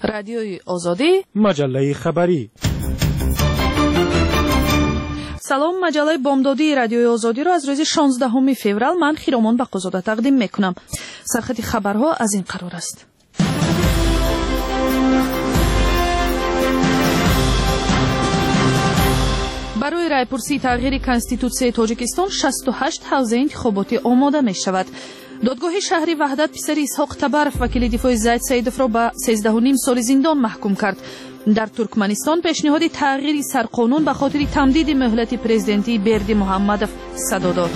رادیوی آزادی، مجله خبری. سلام، مجله بامدادی رادیوی آزادی را از روز 16 فوریه من خیرامان بقازاده تقدیم میکنم. سرخط خبرها از این قرار است. برای رایپرسی تغییر کنستیتوسیای تاجیکستان 68 حوزه انتخاباتی آماده می شود. دادگاه شهری وحدت پسر اسحاق تبرف وکیل دفاع زید سیدов را به 13.5 سال زندان محکوم کرد. در ترکمنستان پیشنهاد تغییر سرقانون به خاطر تمدید مهلت پرزیدنتی بردی محمدov صدا داد.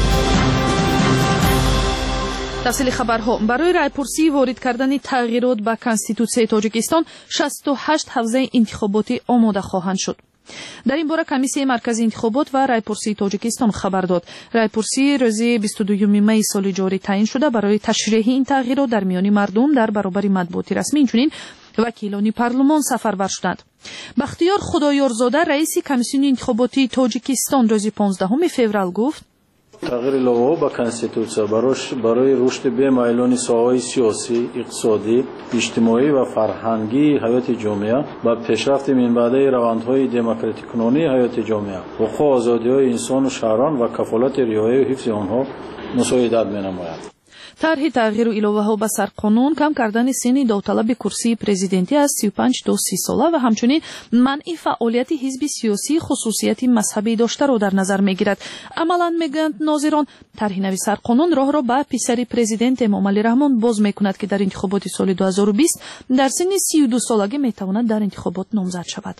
تفصیل خبرها. برای رایپرسی وارد کردن تغییرات به کنستیتوسیای تاجیکستان 68 حوزه انتخاباتی آماده خواهند شد. در این باره کمیسیه مرکزی انتخابات و رایپرسی تاجیکستان خبر داد. رایپرسی روز 22 می سال جاری تعیین شده برای تشریح این تغییرات در میان مردم در برابر مطبوعات رسمی اینچنین وکیلان پارلمان سفرور شدند. بختیار خدایارزاده رئیس کمیسیون انتخاباتی تاجیکستان روز 15 فوریه گفت: تغییر لایحه با کنستیتوسیا برای رشد بی‌میلان ساحه‌های سیاسی، اقتصادی، اجتماعی و فرهنگی حیات جامعه و پیشرفت منبعی روندهای دموکراتیک کنونی حیات جامعه، حقوق و آزادی‌های انسان و شهروند و کفالت رعایت و حفظ آنها مساعدت می‌نماید. طرح تغییر و الوه‌ها به سرقانون، کم کردن سن داوطلب کرسی پرزیدنتی از 35 تا 30 ساله و همچنین منع فعالیت حزب سیاسی خصوصیت مذهبی داشته را در نظر میگیرد. عملاً میگویند ناظران طرح نوی سرقانون راه را به پسر پرزیدنت امام علی رحمان باز میکند که در انتخابات سال 2020 در سن 32 سالگی میتواند در انتخابات نامزد شود.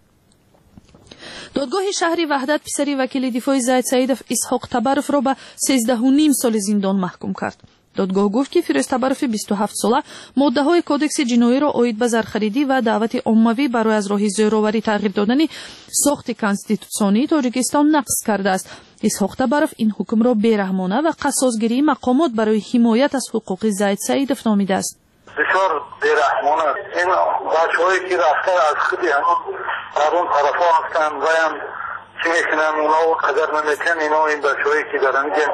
دادگاه شهری وحدت پسر وکیل دفاع زید سیدов اسحاق تبرف را به 13.5 سال زندان محکوم کرد. دادگاه گفت که فیروز تبرف 27 ساله ماده‌های کودکس جنایی را عاید به زرخریدی و دعوت عمومی برای از راه زوراوری تغییر دادن ساخت کنستیتوسیونی تاجیکستان نقض کرده است. اسحاق تبرف این حکم را بی‌رحمانه و قصاصگیری مقامات برای حمایت از حقوق زید سیدов نامیده است. بسیار بی‌رحمانه این بچه‌هایی که رفته از خودی همون در اون طرفا هستن و هم چی میکنن اونا و قدر نمیکنن اینا این بچه‌هایی که دارن میگن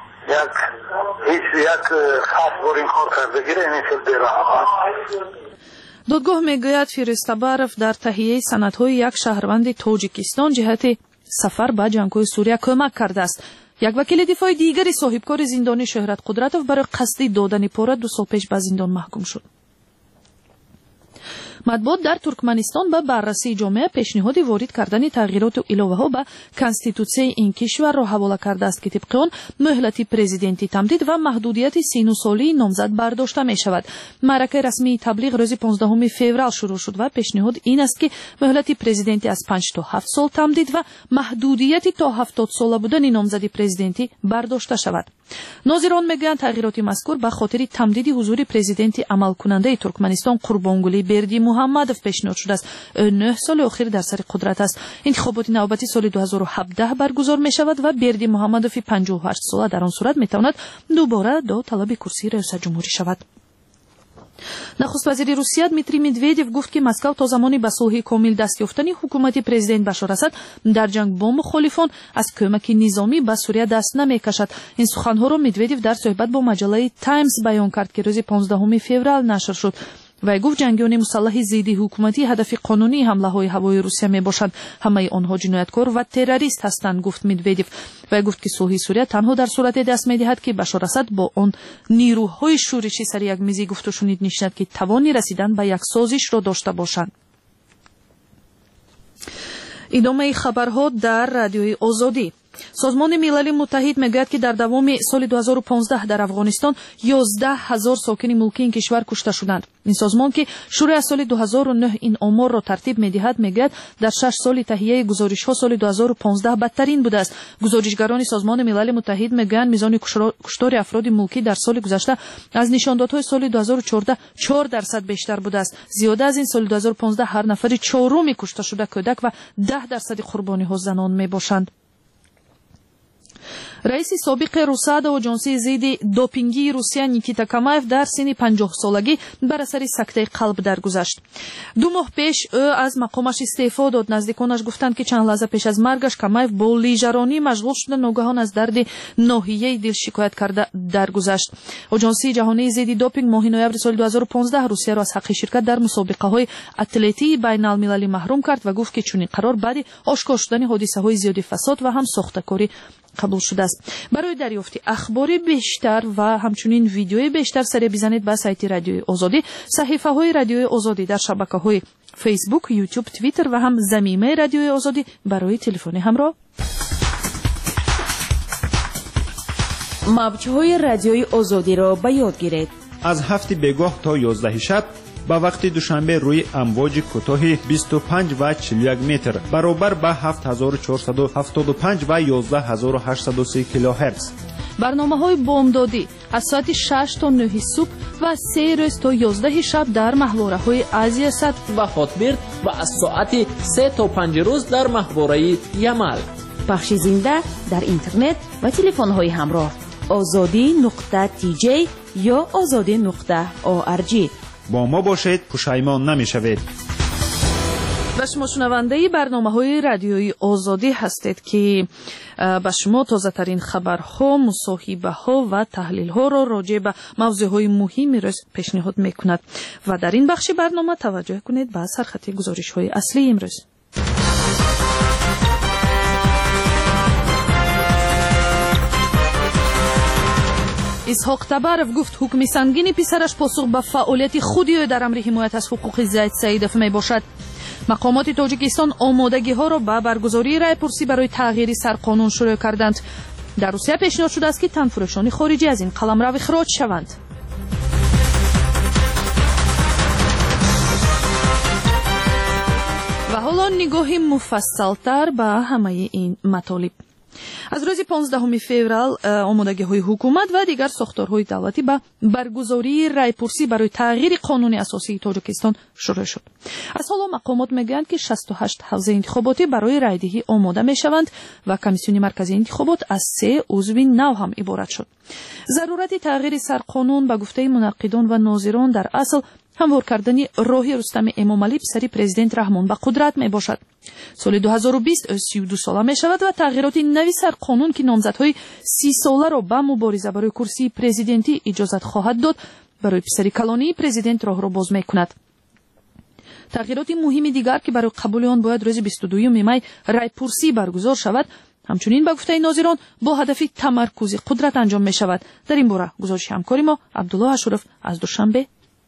یک خاص بار این کار کرده گیره این خیلی بی‌رحمانه. دادگاه میگوید فیروز تبرف در تهیه سندهای یک شهروند تاجیکستان جهت سفر به جنگ‌های سوریه کمک کرده است. یک وکیل دفاع دیگری صاحبکار زندانی شهرت قدرتov برای قصد دادن پاره 2 سال پیش به زندان محکوم شد. مطبوعات در ترکمنستان به بررسی جامعه پیشنهاد وارد کردن تغییرات و الوه‌ها به کنستیتوسیای این کشور را حواله کرده است که طبق آن مهلت پرزیدنتی تمدید و محدودیت سن و سالی نامزد برداشته می شود. معرکه رسمی تبلیغ روز 15 فوریه شروع شد و پیشنهاد این است که مهلت پرزیدنتی از 5 تا 7 سال تمدید و محدودیت تا 70 ساله بودن نامزد پرزیدنتی برداشته شود. ناظران میگویند تغییرات مذکور به خاطر تمدید حضور پرزیدنت عمل کننده ترکمنستان قربانگلی بردی محمدov پیشنهاد شده است. 9 سال اخیر در سر قدرت است. انتخابات نوبتی سال 2017 برگزار می شود و بردی محمدov 58 ساله در آن صورت می تواند دوباره داوطلب کرسی ریاست جمهوری شود. نخست وزیر روسیه دمیتری مدویدیو گفت که مسکو تا زمانی به صلح کامل دست یافتن حکومت پرزیدنت بشار اسد در جنگ با مخالفان از کمک نظامی به سوریه دست نمیکشد. این سخنها را مدویدیو در صحبت با مجله تایمز بیان کرد که روز 15 فوریه نشر شد. وی گفت جنگیان مسلح ضد حکومتی هدف قانونی حمله‌های هوایی روسیه میباشند. همه آنها جنایتکار و تروریست هستند، گفت مدویدیو. وی گفت که صلح سوریه تنها در صورت دست میدهد که بشار اسد با آن نیروهای شورشی سر یک میز گفت و شنید نشیند که توانی رسیدن به یک سازش را داشته باشند. ادامه خبرها در رادیوی آزادی. سازمان ملل متحد میگوید که در دوام سال 2015 در افغانستان 11,000 ساکن ملکی این کشور کشته شدند. این سازمان که شروع از سال 2009 این آمار را ترتیب میدهد میگوید در 6 سال تهیه گزارش‌ها سال 2015 بدترین بوده است. گزارشگران سازمان ملل متحد میگویند میزان کشتار افراد ملکی در سال گذشته از نشاندادهای سال 2014 4% بیشتر بوده است. زیاده از این سال 2015 هر نفر چهارم کشته شده کودک و 10% قربانی‌ها زنان میباشند. раиси собиқи русада оҷонсии зидди допингии Русия Никита Камаев дар синни 50 солагӣ бар асари сактаи қалб даргузашт. 2 моҳ пеш ӯ аз мақомаш истеъфо дод. Наздиконаш гуфтанд ки чанд лаҳза пеш аз маргаш Камаев бо лижаронӣ машғул шуда ногаҳон аз дарди ноҳияи дил шикоят карда даргузашт. оҷонсии ҷаҳонии зидди допинг моҳи ноябри соли 2015 Русияро аз ҳаққи ширкат дар мусобиқаҳои атлетии байналмилалӣ маҳрум кард ва гуфт ки чунин қарор баъди ошкор шудани ҳодисаҳои зиёди фасод ва ҳам сохтакорӣ қабул шудааст. барои дарёфти ахбори бештар ва ҳамчунин видеои бештар саре бизанед ба сайти радиои озодӣ, саҳифаҳои радиои озодӣ дар шабакаҳои Facebook, YouTube, Twitter ва ҳам замимаи радиои озодӣ барои телефони ҳамроҳ. мавҷҳои радиои озодиро ба ёд гиред. аз ҳафти бегоҳ то 11 шаб ба вақти душанбе рӯи амвоҷи кӯтоҳи 25 ва 41 метр баробар ба 7475 ва 11830 килоҳерц. барномаҳои бомдодӣ аз соати 6 то 9 субҳ ва 3 рӯз то 11 шаб дар маҳвораҳои Азия Сад ва Хотбирд ва аз соати 3 то 5 рӯз дар маҳвораи Ямал. пахши зинда дар интернет ва телефонҳои ҳамроҳ ozodi.tj ё ozodi.org. با ما باشید، پشیمان نمی‌شوید. و شما شنونده برنامه‌های رادیویی آزادی هستید که با شما تازه‌ترین خبرها، مصاحبه‌ها و تحلیل‌ها را راجع به موضوعهای مهمی روز پیشنهاد می‌کند و در این بخش برنامه توجه کنید به سرخط گزارش‌های اصلی امروز. اسحاق تبارов گفت حکم سنگین پسرش پاسخ به فعالیت خودی در امر حمایت از حقوق زید سیدов میباشد. مقامات تاجیکستان آمادگی‌ها را به برگزاری رایپرسی برای تغییر سرقانون شروع کردند. در روسیه پیشنهاد شده است که تنفروشان خارجی از این قلمرو اخراج شوند. و حالا نگاهی مفصل‌تر به همه این مطالب. از روز 15 فوریه آمادگی‌های حکومت و دیگر ساختارهای دولتی به برگزاری رایپرسی برای تغییر قانون اساسی تاجیکستان شروع شد. از حالا مقامات میگویند که 68 حوزه انتخاباتی برای رایدهی آماده میشوند و کمیسیون مرکزی انتخابات از 3 عضو نو هم عبارت شد. ضرورت تغییر سرقانون به گفته منعقدان و ناظران در اصل هموار کردن راهی رستم امامعلی پسری پرزیدنت رحمان به قدرت می باشد. سال 2020 32 ساله می شود و تغییرات نوی سرقانون که نامزدهای 30 ساله را به مبارزه برای کرسی پرزیدنتی اجازت خواهد داد برای پسری کلانی پرزیدنت راه را باز می کند. تغییرات مهم دیگر که برای قبول آن باید روز 22 می رایپرسی برگزار شود، همچنین به گفته ناظران با هدف تمرکز قدرت انجام می شود. در این باره گزارش همکاری ما عبدالله اشرف از دوشنبه.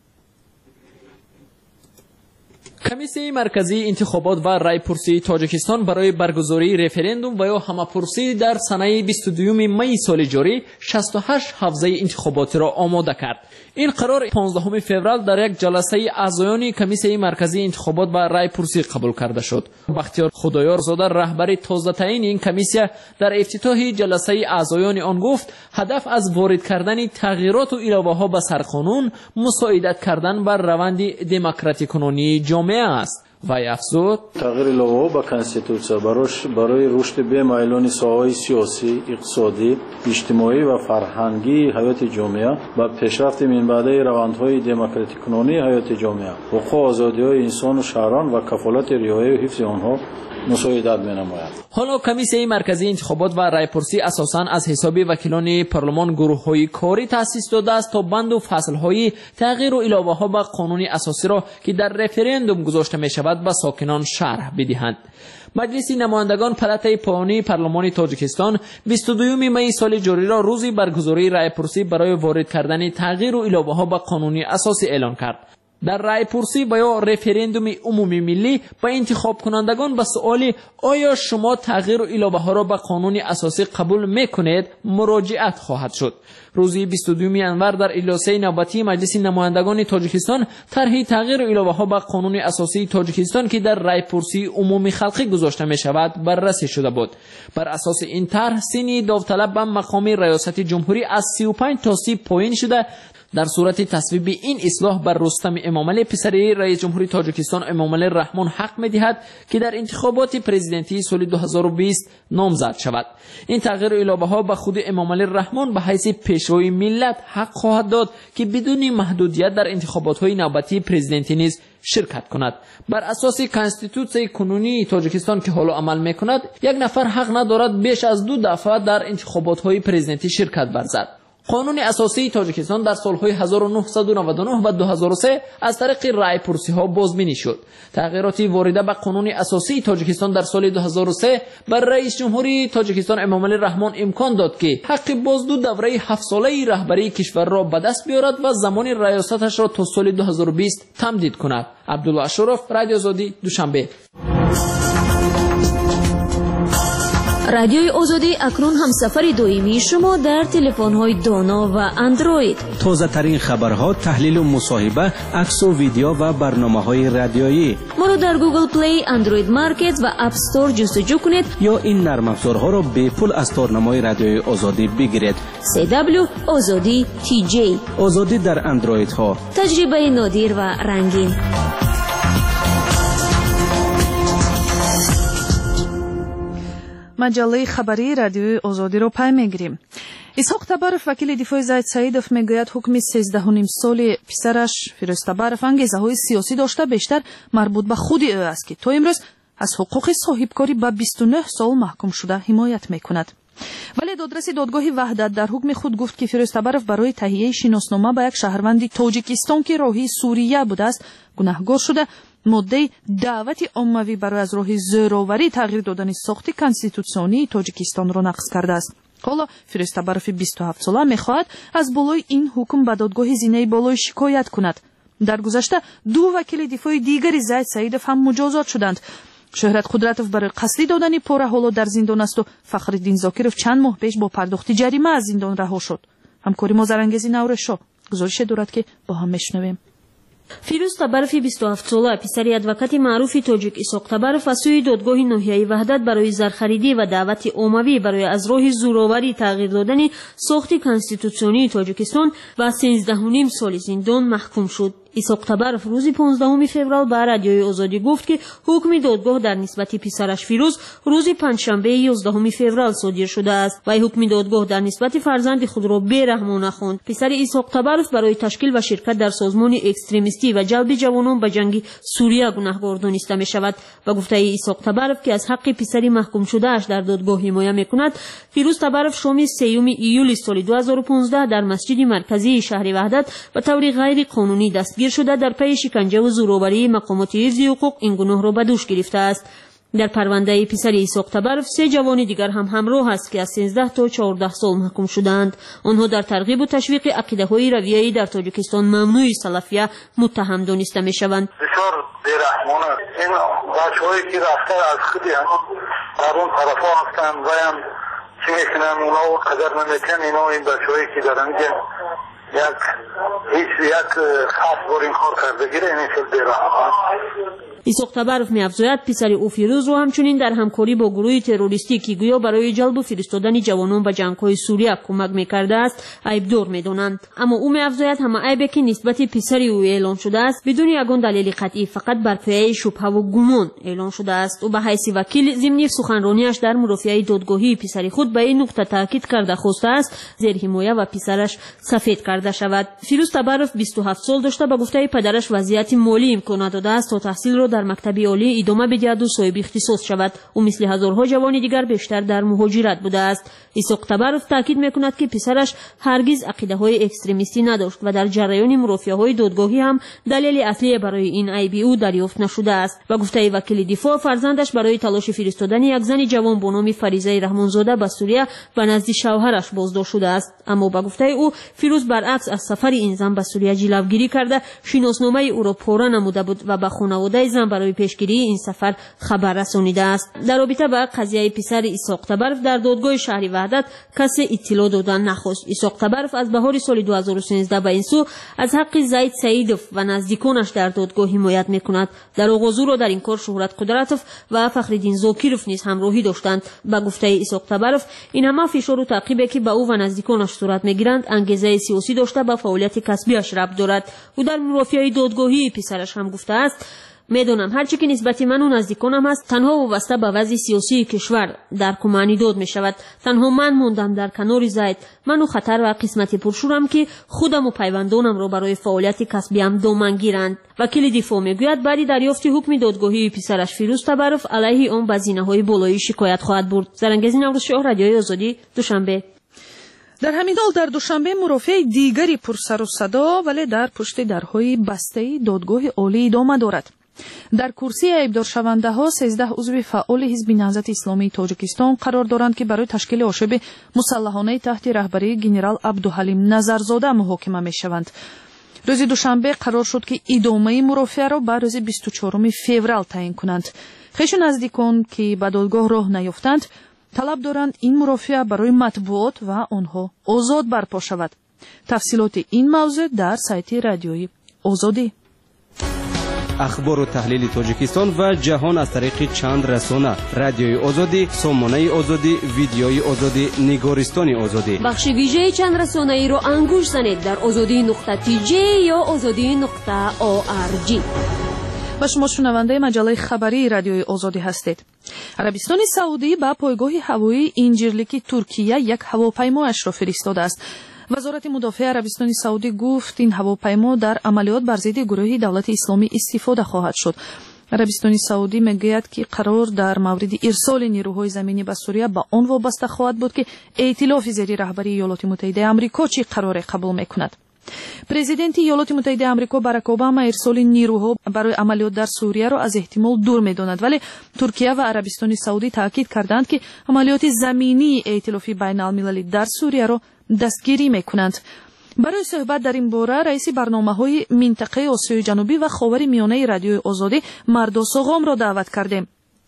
کمیسیون مرکزی انتخابات و رایپرسی تاجیکستان برای برگزاری رفراندوم و یا همه‌پرسی در سنه 22 می سال جاری 68 حوزه انتخاباتی را آماده کرد. این قرار 15 فوریه در یک جلسه اعضایان کمیسیون مرکزی انتخابات و رایپرسی قبول کرده شد. بختیار خدایارزاده رهبر تازه تعیین این کمیسیون در افتتاح جلسه اعضایان آن گفت هدف از وارد کردن تغییرات و علاوه‌ها به سرقانون مساعدت کردن بر روند دموکراتیک کنونی جامعه است. وای افزود تغییر علاوه با کنستیتوسیا برای رشد بی‌میلان ساحه‌های سیاسی، اقتصادی، اجتماعی و فرهنگی حیات جامعه و پیشرفت منبعی روندهای دموکراتیک کنونی حیات جامعه، حقوق و آزادی‌های انسان و شهروان و کفالت رعایت و حفظ آنها مساعدت می‌نماید. حالا کمیسیون مرکزی انتخابات و رایپرسی اساساً از حساب وکیلان پارلمان گروه‌های کاری تأسیس داده است تا بند و فصل‌های تغییر و علاوه‌ها به قانون اساسی را که در رفراندوم گذاشته می‌شود به ساکنان شرح بدهند. مجلس نمایندگان پلاتای پایانی پارلمان تاجیکستان 22 می سال جاری را روزی برگزاری رایپرسی برای وارد کردن تغییر و علاوه‌ها به قانون اساسی اعلان کرد. در رایپرسی و یا رفراندوم عمومی ملی با انتخاب کنندگان به سؤال آیا شما تغییر و علاوه‌ها را به قانون اساسی قبول میکنید مراجعت خواهد شد. روزی 22 انور در اجلاس نوبتی مجلس نمایندگان تاجیکستان طرح تغییر و علاوه‌ها به قانون اساسی تاجیکستان که در رایپرسی عمومی خلقی گذاشته می شود بررسی شده بود. بر اساس این طرح سن داوطلب به مقام ریاست جمهوری از 35 تا 30 پایین شده در صورت تصویب این اصلاح بر رستم امامعلی پسری رئیس جمهوری تاجیکستان امامعلی رحمان حق می‌دهد که در انتخابات پرزیدنتی سال 2020 نامزد شود. این تغییر ایلابه‌ها به خود امامعلی رحمان به حیث پیشروی ملت حق خواهد داد که بدون محدودیت در انتخابات‌های نوبتی پرزیدنتی نیز شرکت کند. بر اساس کانستیتوسیون کنونی تاجیکستان که حالا عمل می‌کند، یک نفر حق ندارد بیش از 2 دفعه در انتخابات‌های پرزیدنتی شرکت ورزد. قانون اساسی تاجیکستان در سالهای 1999 و 2003 از طریق رای پرسی ها بازبینی شد. تغییراتی وارده به قانون اساسی تاجیکستان در سال 2003 بر رئیس جمهوری تاجیکستان امامعلی رحمان امکان داد که حق بازدو دوره 7 ساله رهبری کشور را به دست بیارد و زمان ریاستش را تا سال 2020 تمدید کند. عبدالله اشرف، رادیو آزادی، دوشنبه. رادیوی آزادی اکنون هم سفر دائمی شما در تلفن‌های دانا و اندروید. تازه ترین خبرها، تحلیل و مصاحبه، عکس و ویدیو و برنامه‌های رادیویی. ما را در گوگل پلی، اندروید مارکت و اپ استور جستجو کنید یا این نرم افزارها را به پول از تارنمای رادیوی آزادی بگیرید. CW آزادی TJ. آزادی در اندروید ها. تجربه نادر و رنگین. маҷаллаи хабарии радиои озодиро пай мегирем. исҳоқ табаров вакили дифои заид саидов мегӯяд ҳукми 13 соли писараш фирӯз табаров ангезаҳои сиёсӣ дошта бештар марбут ба худи ӯ аст ки то имрӯз аз ҳуқуқи соҳибкорӣ ба 29 сол маҳкум шуда ҳимоят мекунад. вале додраси додгоҳи ваҳдат дар ҳукми худ гуфт ки фирӯз табаров барои таҳияи шиноснома ба як шаҳрванди тоҷикистон ки роҳии сурия будааст гунаҳгор шуда моддаи даъвати оммавӣ барои аз роҳи зӯроварӣ тағйир додани сохти конститутсионии тоҷикистонро нақз кардааст. ҳоло фирӯз табарови 27 сола мехоҳад аз болои ин ҳукм ба додгоҳи зинаи болоӣ шикоят кунад. дар гузашта 2 вакили дифои дигари заид саидов ҳам муҷозот шуданд. шӯҳрат қудратов барои қасдӣ додани пора ҳоло дар зиндон асту фахриддин зокиров чанд моҳ пеш бо пардохти ҷарима аз зиндон раҳо шуд. ҳамкори мо зарангези наврӯзшо гузорише дорад ки бо ҳам мешунавем. фирӯз табарови 27 сола писари адвокати маъруфи тоҷик исҳоқ табаров аз сӯи додгоҳи ноҳияи ваҳдат барои зархаридӣ ва даъвати оммавӣ барои аз роҳи зӯроварӣ тағйир додани сохти конститутсионии тоҷикистон ба 13.5 соли зиндон маҳкум шуд. исҳоқ табаров рӯзи 15 феврал ба радиои озодӣ гуфт ки ҳукми додгоҳ дар нисбати писараш фирӯз рӯзи панҷшанбеи 11 феврал содир шудааст. вай ҳукми додгоҳ дар нисбати фарзанди худро бераҳмона хонд. писари исҳоқ табаров барои ташкил ва ширкат дар созмони экстремистӣ ва ҷалби ҷавонон ба ҷанги сурия гунаҳгор дониста мешавад. ба гуфтаи исҳоқ табаров ки аз ҳаққи писари маҳкумшудааш дар додгоҳ ҳимоя мекунад, фирӯз табаров шоми 3 июли соли 2015 дар масҷиди марказии шаҳри ваҳдат ба таври ғайриқонунӣ дастгир шуда дар пайи шиканҷаву зӯроварии мақомоти ҳифзи ҳуқуқ ин гуноҳро ба дӯш гирифтааст. дар парвандаи писари исҳоқ табаров 3 ҷавони дигар ҳам ҳамроҳ аст ки аз 13 то 14 сол маҳкум шудаанд. онҳо дар тарғибу ташвиқи ақидаҳои равияӣ дар тоҷикистон мамнӯи салафия муттаҳам дониста мешаванд. бисёр бераҳмон аст. ин бачаҳое ки рафта аз худи ҳамон дар он тарафҳо ҳастанд ваям чӣ мекунанд оно қадар намекунанд. ино ин бачаҳое ки даранд як хас бор ин кор кардагира ин хел бераҳмон. исҳоқ табаров меафзояд писари ӯ фирӯзро ҳамчунин дар ҳамкорӣ бо гурӯҳи террористӣ ки гӯё барои ҷалбу фиристодани ҷавонон ба ҷангҳои сурия кӯмак мекардааст айбдор медонанд. аммо ӯ меафзояд ҳама айбе ки нисбати писари ӯ эълон шудааст бидуни ягон далели қатъӣ фақат бар пояи шубҳаву гумон эълон шудааст. ӯ ба ҳайси вакил зимни суханрониаш дар мурофиаи додгоҳии писари худ ба ин нуқта таъкид карда хостааст зерҳимоя ва писараш сафед карда шавад. фирӯз табаров 27 сол дошта ба гуфтаи падараш вазъияти молӣ имкон додааст то таҳсилро дар мактаби олӣ идома бидиҳаду соҳиби ихтисос шавад. ӯ мисли ҳазорҳо ҷавони дигар бештар дар муҳоҷират будааст. исҳоқ табаров таъкид мекунад ки писараш ҳаргиз ақидаҳои экстремистӣ надошт ва дар ҷараёни мурофиаҳои додгоҳӣ ҳам далели аслие барои ин айби ӯ дарёфт нашудааст. ба гуфтаи вакили дифоъ фарзандаш барои талоши фиристодани як зани ҷавон бо номи фаризаи раҳмонзода ба сурия ба назди шавҳараш боздошт шудааст. аммо ба гуфтаи ӯ фирӯз баръакс аз сафари ин зан ба сурия ҷилавгирӣ карда шиносномаи ӯро пора намуда буд ва ба хонаводаи зан барои пешгирии ин сафар хабар расонидааст. дар робита ба қазияи писари исҳоқ табаров дар додгоҳи шаҳри ваҳдат касе иттилоъ дода нахост. исҳоқ табаров аз баҳори соли 2013 ба ин сӯ аз ҳаққи заид саидов ва наздиконаш дар додгоҳ ҳимоят мекунад. дар оғозу ро дар ин кор шӯҳрат қудратов ва фахриддин зокиров низ ҳамроҳӣ доштанд. ба гуфтаи исҳоқ табаров ин ҳама фишору таъқибе ки ба ӯ ва наздиконаш сурат мегиранд ангезаи сиёсӣ дошта ба фаъолияти کسبیش ربط دارد. او در مرافعه دادگاهی پسرش هم گفته است: میدونم هرچی که نسبت من و نزدیکانم هست تنها وابسته به وضع سیاسی کشور در کمانی داد می شود. تنها من موندم در کنار زید. من و خطر و قسمت پرشورم که خودم و پیوندانم را برای فعالیت کسبیم دامن گیرند. وکیل دفاع میگوید بعد دریافت حکم دادگاهی پسرش فیروز تبرف علیه آن به زینه‌های بالایی شکایت خواهد برد. زرنگزی نوروزشاه، رادیوی آزادی، دوشنبه. در همین حال در دوشنبه مرافع دیگری پرسر و صدا ولی در پشت درهای بسته دادگاه عالی ادامه دارد. در کرسی عیبدارشونده ها 13 عضو فعال حزب نهضت اسلامی تاجیکستان قرار دارند که برای تشکیل آشوب مسلحانه تحت رهبری گنرال عبدالحلیم نظرزاده محاکمه می شوند. روز دوشنبه قرار شد که ادامه مرافعه را بر روز 24 فوریه تعیین کنند. خویش نزدیکان که به دادگاه راه نیافتند طلب دارند این مرافعه برای مطبوعات و آنها آزاد برپا شود. تفصیلات این موضوع در سایت رادیوی آزادی. اخبار و تحلیل تاجیکستان و جهان از طریق چند رسانه: رادیوی آزادی، سامانه آزادی، ویدیوی آزادی، نگارستان آزادی. بخش ویژه چند رسانه ای را انگوش زنید در azadi.tj یا azadi.org. و شما شنونده مجله خبری رادیوی آزادی هستید. عربستان سعودی به پایگاه هوایی اینجیرلیک ترکیه یک هواپیمایش را فرستاده است. وزارت مدافع عربستان سعودی گفت این هواپیما در عملیات بر ضد گروه دولت اسلامی استفاده خواهد شد. عربستان سعودی میگوید که قرار در مورد ارسال نیروهای زمینی به سوریه به آن وابسته خواهد بود که ائتلاف زیر رهبری ایالات متحده آمریکا چه قرار قبول میکند. پرزیدنت ایالات متحده آمریکا باراک اوباما ارسال نیروها برای عملیات در سوریه را از احتمال دور می‌داند، ولی ترکیه و عربستان سعودی تاکید کردند که عملیات زمینی ائتلاف بین‌المللی در سوریه را دستگیری می‌کنند. برای صحبت در این باره رئیس برنامه‌های منطقه آسیای جنوبی و خاور میانه رادیوی آزادی مردوس آقام را دعوت کردیم.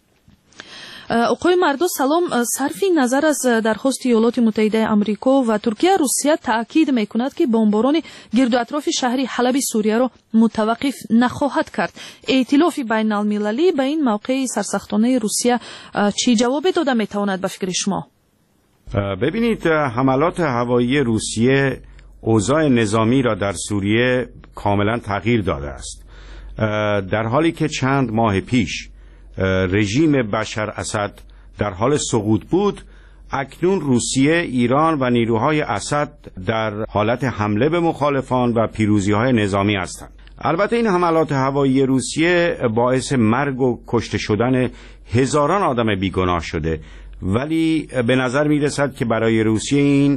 آقای مردوس سلام. صرف نظر از درخواست ایالات متحده آمریکا و ترکیه، روسیه تاکید می‌کند که بمباران گرد و اطراف شهر حلب سوریه را متوقف نخواهد کرد. ائتلاف بین‌المللی به این موقع سرسختانه روسیه چی جواب داده می‌تواند به فکر شما؟ ببینید، حملات هوایی روسیه اوضاع نظامی را در سوریه کاملا تغییر داده است. در حالی که چند ماه پیش رژیم بشار اسد در حال سقوط بود، اکنون روسیه، ایران و نیروهای اسد در حالت حمله به مخالفان و پیروزی‌های نظامی هستند. البته این حملات هوایی روسیه باعث مرگ و کشته شدن هزاران آدم بیگناه شده، ولی به نظر می‌رسد که برای روسیه این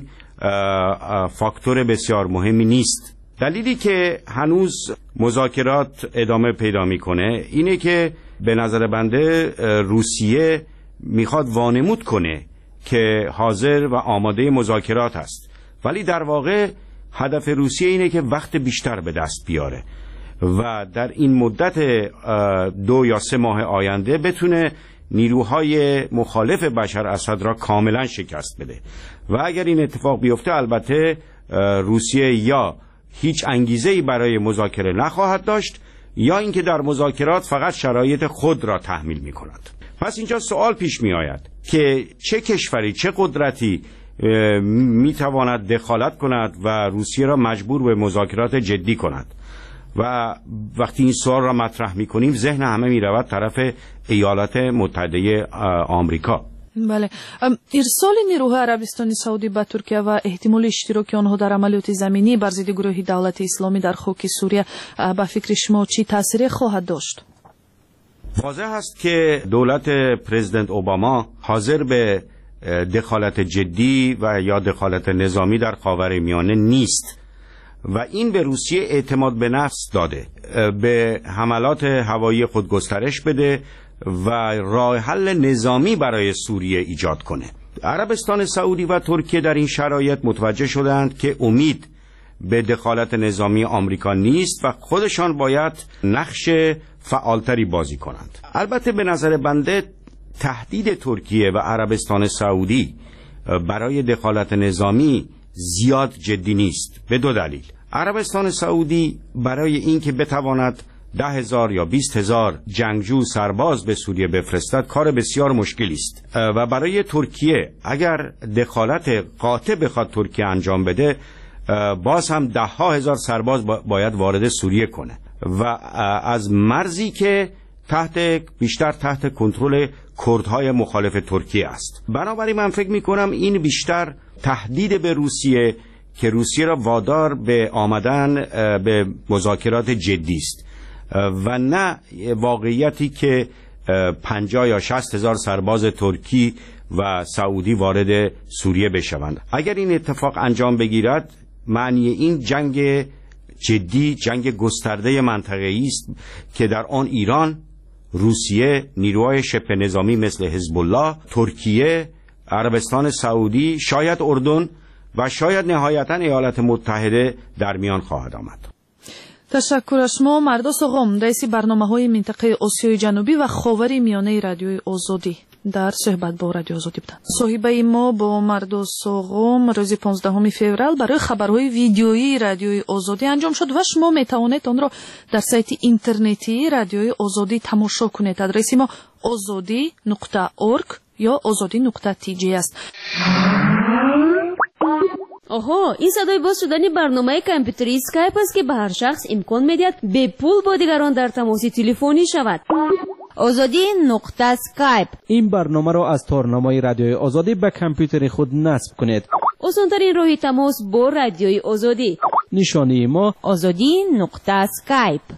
فاکتور بسیار مهمی نیست. دلیلی که هنوز مذاکرات ادامه پیدا میکنه اینه که به نظر بنده روسیه میخواد وانمود کنه که حاضر و آماده مذاکرات است، ولی در واقع هدف روسیه اینه که وقت بیشتر به دست بیاره و در این مدت 2 یا 3 ماه آینده بتونه نیروهای مخالف بشار اسد را کاملا شکست بده. و اگر این اتفاق بیفته، البته روسیه یا هیچ انگیزه‌ای برای مذاکره نخواهد داشت، یا اینکه در مذاکرات فقط شرایط خود را تحمیل می‌کند. پس اینجا سوال پیش می‌آید که چه کشوری، چه قدرتی می‌تواند دخالت کند و روسیه را مجبور به مذاکرات جدی کند. و وقتی این سوال را مطرح می‌کنیم، ذهن همه می‌رود طرف ایالات متحده آمریکا. بله، ارسال نیروهای عربستان سعودی به ترکیه و احتمال اشتراک آنها در عملیات زمینی بر ضد گروه دولت اسلامی در خاک سوریه به فکر شما چی تأثیری خواهد داشت؟ واضح است که دولت پرزیدنت اوباما حاضر به دخالت جدی و یا دخالت نظامی در خاورمیانه نیست و این به روسیه اعتماد به نفس داده به حملات هوایی خود گسترش بده و راه حل نظامی برای سوریه ایجاد کنه. عربستان سعودی و ترکیه در این شرایط متوجه شدند که امید به دخالت نظامی آمریکا نیست و خودشان باید نقش فعالتری بازی کنند. البته به نظر بنده تهدید ترکیه و عربستان سعودی برای دخالت نظامی زیاد جدی نیست، به 2 دلیل. عربستان سعودی برای اینکه بتواند 10,000 یا 20,000 جنگجو سرباز به سوریه بفرستد کار بسیار مشکلی است و برای ترکیه اگر دخالت قاطع بخواد ترکیه انجام بده، باز هم 10,000 سرباز باید وارد سوریه کنه و از مرزی که بیشتر تحت کنترل کردهای مخالف ترکیه است. بنابراین من فکر میکنم این بیشتر تهدید به روسیه که روسیه را وادار به آمدن به مذاکرات جدی است و نه واقعیتی که 50 یا 60 هزار سرباز ترکی و سعودی وارد سوریه بشوند. اگر این اتفاق انجام بگیرد معنی این جنگ جدی، جنگ گسترده منطقه‌ای است که در آن ایران، روسیه، نیروهای شبه نظامی مثل حزب الله، ترکیه، عربستان سعودی، شاید اردن و شاید نهایتاً ایالات متحده در میان خواهد آمد. تشکر از شما مردوس غم، رئیس برنامه‌های منطقه آسیای جنوبی و خاور میانه رادیوی آزادی در صحبت با رادیو آزادی بودند. صاحبه ما با مردوس غم روز 15 فوریه برای خبرهای ویدیویی رادیوی آزادی انجام شد و شما میتوانید آن را در سایت اینترنتی رادیوی آزادی تماشا کنید. آدرس ما azadi.org یا azadi.tj است. آها، این صدای باز شدن برنامه کامپیوتری اسکایپ است که به هر شخص امکان میدهد به پول با دیگران در تماس تلفنی شود. azadi.skype. این برنامه را از تارنامه رادیوی آزادی به کامپیوتر خود نصب کنید. آسان‌ترین راه تماس با رادیوی آزادی. نشانی ما azadi.skype.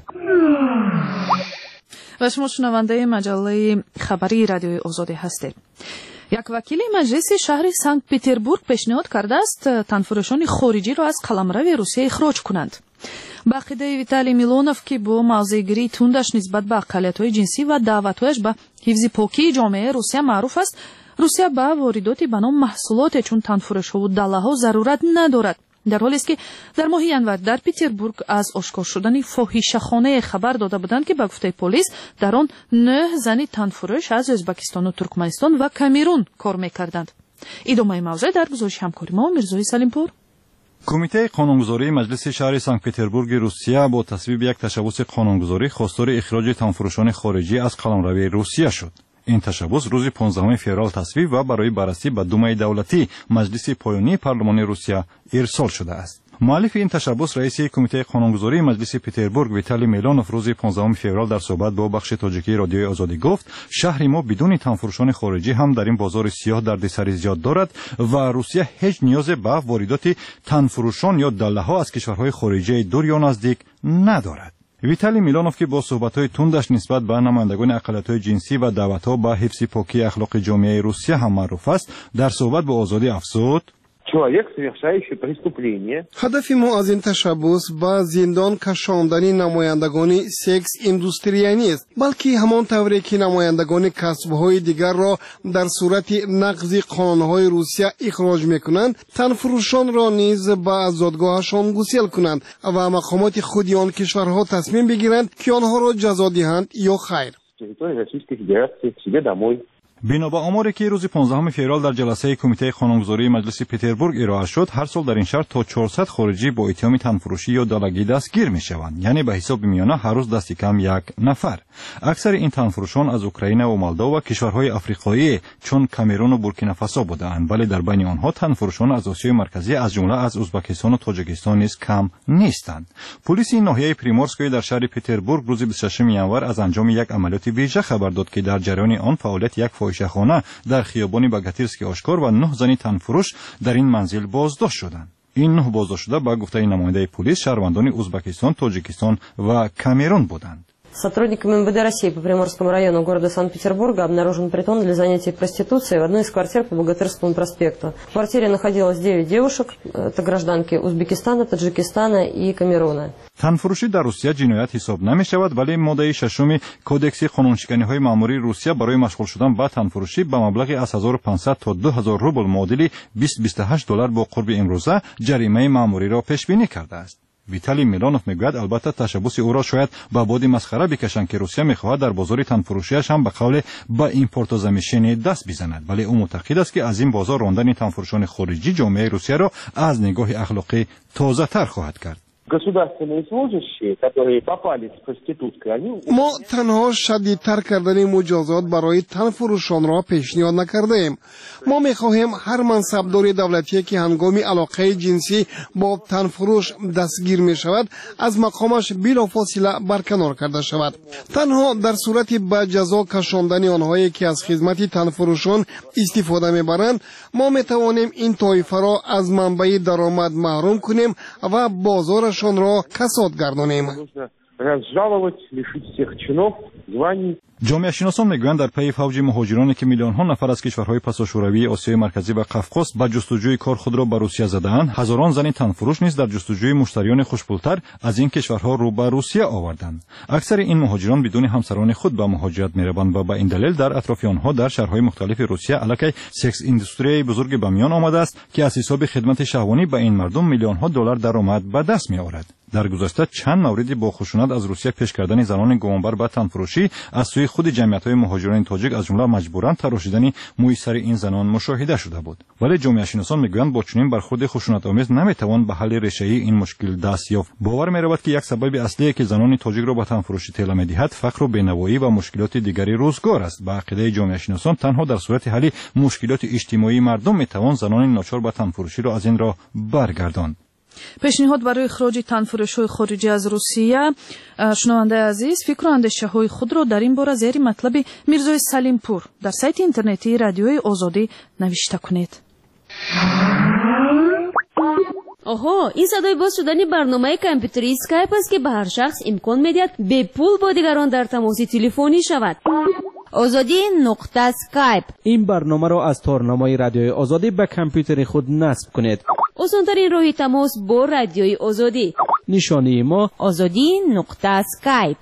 و شما شنونده مجله خبری رادیوی آزادی هستید. یک وکیل مجلس شهر سنت پتربورگ پیشنهاد کرده است تنفرشان خارجی را از قلمرو روسیه اخراج کنند. با عقیده ویتالی میلونوف که با موضع‌گیری تندش نسبت به اقلیت‌های جنسی و دعوت‌هایش به حفظ پاکی جامعه روسیه معروف است، روسیه به واردات به نام محصولات چون تنفرش‌ها و دله‌ها ضرورت ندارد. در حالی است که در ماه ینور در پتربورگ از آشکار شدن فاحشه‌خانه خبر داده بودند که به گفته پلیس در آن 9 زن تنفرش از ازبکستان و ترکمنستان و کامرون کار می‌کردند. ادامه موضوع در گزارش همکاری ما میرزای سلیمپور. کمیته قانونگذاری مجلس شهر سنت پتربورگ روسیه با تصویب یک تشبث قانونگذاری خواستار اخراج تنفرشان خارجی از قلمرو روسیه شد. این تشبث روز 15 فوریه تصویب و برای بررسی به دومای دولتی مجلس پایانی پارلمان روسیه ارسال شده است. مؤلف این تشبث رئیس کمیته قانونگذاری مجلس پتربورگ ویتالی میلونوف روز 15 فوریه در صحبت با بخش تاجیکی رادیوی آزادی گفت شهر ما بدون تنفرشان خارجی هم در این بازار سیاه دردسر زیاد دارد و روسیه هیچ نیاز به واردات تنفرشان یا دله‌ها از کشورهای خارجی دور یا نزدیک ندارد. ویتالی میلونوف که با صحبت‌های تندش نسبت به نمایندگان اقلیت‌های جنسی و دعوت‌ها به حفظ پاکی اخلاق جامعه روسیه هم معروف است، در صحبت با آزادی افزود: هدف ما از این تشبث به زندان کشاندن نمایندگان سکس اندوستری نیست، بلکه همان طوری که نمایندگان کسب‌های دیگر را در صورت نقض قانون‌های روسیه اخراج می‌کنند، تنفروشان را نیز به آزادگاهشان گسیل کنند و مقامات خودی آن کشورها تصمیم بگیرند که آنها را جزا دهند یا خیر. بنا به آماری که روز 15 فوریه در جلسه کمیته قانونگذاری مجلس پتربورگ ارائه شد، هر سال در این شهر تا 400 خارجی با اتهام تنفروشی یا دلگی دستگیر میشوند، یعنی به حساب میانه هر روز دست کم یک نفر. اکثر این تنفروشان از اوکراین و مولدو و کشورهای آفریقایی چون کامرون و بورکینافاسو بودند، ولی در بین آنها تنفروشان از آسیای مرکزی از جمله از ازبکستان و تاجیکستان نیز کم نیستند. پلیس ناحیه پریمورسکوی در شهر پتربورگ روز 26 ینور از انجام یک عملیات ویژه خبر داد که در جریان آن فعالیت یک فاحشه‌خانه در خیابان باگاتیرسکی آشکار و 9 زن تنفروش در این منزل بازداشت شدند. این 9 بازداشت شده به گفته نماینده پلیس شهروندان ازبکستان، تاجیکستان و کامرون буданд. Сотрудниками МВД России по Приморскому району города Санкт-Петербурга обнаружен притон для занятий проституцией в одной из квартир по Богатырскому проспекту. В квартире находилось 9 девушек, это гражданки Узбекистана, Таджикистана и Камеруна. تنفروشی در روسیه جنایت حساب نمی شود، ولی ماده 6 کودکس قانونشکنی‌های مأموری روسیه برای مشغول شدن با تنفروشی به مبلغ از 1500 تا 2000 روبل معادل 20-28 دلار با قرب امروزه جریمه مأموری را پیش بینی کرده است. ویتالی میلونوف میگوید البته تشبث او را شاید به باد مسخره بکشند که روسیه میخواهد در بازار تنفروشیش هم به قول با ایمپورت و زمینشین دست بزند، ولی او معتقد است که از این بازار راندن تنفروشان خارجی جامعه روسیه را از نگاه اخلاقی تازه تر خواهد کرد. Государственные служащие, которые попали с проституткой, они... ما تنها شدیدتر کردن مجازات برای تنفروشان را پیشنهاد نکردیم. ما میخواهیم هر منصبدار دولتی که هنگام علاقه جنسی با تنفروش دستگیر می شود از مقامش بلافاصله برکنار کرده شود. تنها در صورت به جزا کشاندن آنهایی که از خدمت تنفروشان استفاده میبرند ما میتوانیم این طایفه را از منبع درآمد محروم کنیم و بازارشان را کساد گردانیم. разжаловать, лишить всех чинов, званий. جامعه شناسان میگویند در پی فوج مهاجرانی که میلیون ها نفر از کشورهای پساشوروی آسیای مرکزی و قفقاز به جستجوی کار خود را به روسیه زدند، هزاران زن تنفروش نیز در جستجوی مشتریان خوشپولتر از این کشورها رو به روسیه آوردند. اکثر این مهاجران بدون همسران خود به مهاجرت میروند و به این دلیل در اطراف آنها در شهرهای مختلف روسیه علاقه سکس اینداستری بزرگ به میان آمده است که از حساب خدمت شهوانی به این مردم میلیون ها دلار درآمد به دست میآورد. در گذشته چند موردی با خشونت از روسیه پیش کردن زنان گمانبر به تنفروشی از سوی خود جمعیت‌های مهاجران تاجیک از جمله مجبوراً تراشیدن موی سر این زنان مشاهده شده بود. ولی جامعه شناسان میگویند با چنین برخورد خشونت‌آمیز نمیتوان به حل ریشه‌ای این مشکل دست یافت. باور می‌رود که یک سبب اصلی که زنان تاجیک را به تنفروشی طلا می‌دهد فقر و بینوایی و مشکلات دیگری روزگار است. به عقیده جامعه شناسان تنها در صورت حل مشکلات اجتماعی مردم میتوان زنان ناچار به تنفروشی را از این راه برگرداند. پیشنهاد برای اخراج تنفروش‌های خارجی از روسیه. شنونده عزیز، فکر و اندیشه‌های خود را در این باره زیر مطلب میرزای سلیمپور در سایت اینترنتی رادیوی آزادی نوشته کنید. آها، این صدای باز شدن برنامه کامپیوتری اسکایپ است که به هر شخص امکان می‌دهد به پول با دیگران در تماس تلفنی شود. آزادی نقطه اسکایپ. این برنامه را از تارنمای رادیوی آزادی به کامپیوتر خود نصب کنید. آسان‌ترین راه تماس با رادیوی آزادی. نشانی ما آزادی نقطه اسکایپ.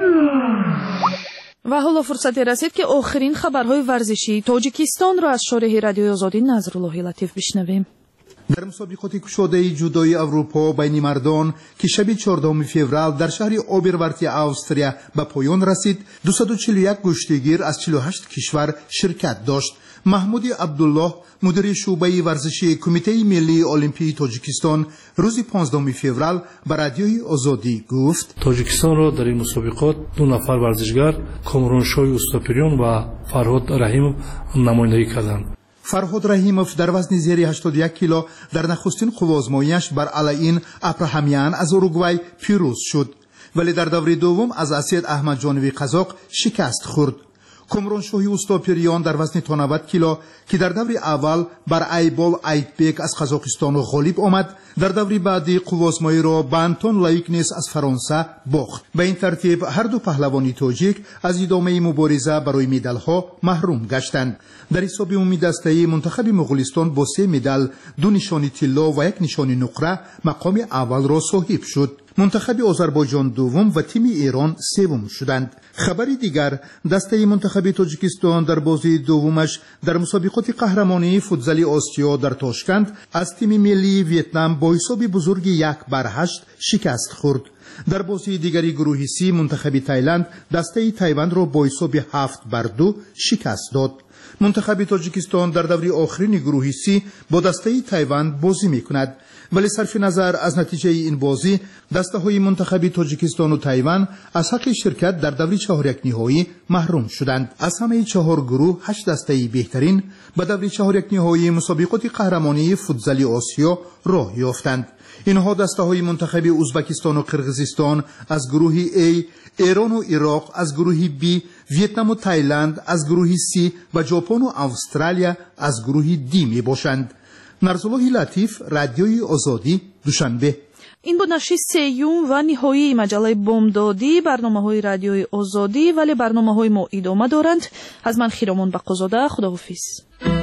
و حالا فرصتی رسید که آخرین خبرهای ورزشی تاجیکستان را از شارح رادیوی آزادی نظرالله لطیف بشنویم. در مسابقات کشاده جودوی اروپا بین مردان که شب 14 فوریه در شهر اوبرورتی استریا به پایان رسید، 241 کشتیگیر از 48 کشور شرکت داشت. محمود عبدالله، مدیر شعبه ورزشی کمیته ملی المپیک تاجیکستان، روز 15 فوریه به رادیوی آزادی گفت: تاجیکستان را در این مسابقات دو نفر ورزشگر، کامرانشاه اوستاپریون و فرهاد رحیمov نمایندگی کردند. فرهاد رحیمov در وزن زیر 81 کیلو در نخستین قوازماییش بر علیه ابراهامیان از اوروگوای پیروز شد، ولی در دور دوم از اسید احمد جانوی قزاق شکست خورد. کامرانشاه اوستاپریون در وزن 90 کیلو که در دور اول بر ایبال ایتبک از قزاقستان غالب آمد، در دور بعدی قوازمایی را به انتون لایکنس از فرانسه باخت. به این ترتیب هر دو پهلوانی تاجیک از ادامه مبارزه برای مدال ها محروم گشتند. در حساب عمومی دسته منتخب مغولستان با 3 مدال، 2 نشانی طلا و 1 نشانی نقره مقام اول را صاحب شد. منتخب آذربایجان دوم و تیم ایران سوم شدند. خبری دیگر، دسته منتخب تاجیکستان در بازی دومش در مسابقات قهرمانی فوتزال آسیا در تاشکند از تیم ملی ویتنام با حساب بزرگ 1-8 شکست خورد. در بازی دیگری گروه سی منتخب تایلند دسته تایوان را با حساب 7-2 شکست داد. منتخب تاجیکستان در دوره آخرین گروه سی با دسته تایوان بازی می‌کند، ولی صرف نظر از نتیجه این بازی دسته‌های منتخب تاجیکستان و تایوان از حق شرکت در دوره 4 نهایی محروم شدند. از همه 4 گروه 8 دسته بهترین به دوره 4 نهایی مسابقات قهرمانی فوتزال آسیا راه یافتند. اینها دسته‌های منتخب ازبکستان و قرقیزستان از گروه A، ایران و عراق از گروه B، ویتنام و تایلند از گروه C و ژاپن و استرالیا از گروه D می باشند. نظرالله لطیف، رادیوی آزادی، دوشنبه. این بود نشر سیوم و نهایی مجله بامدادی برنامه‌های رادیوی آزادی، ولی برنامه‌های ما ادامه دارند. از من خیرامان بقازاده، خداحافظ.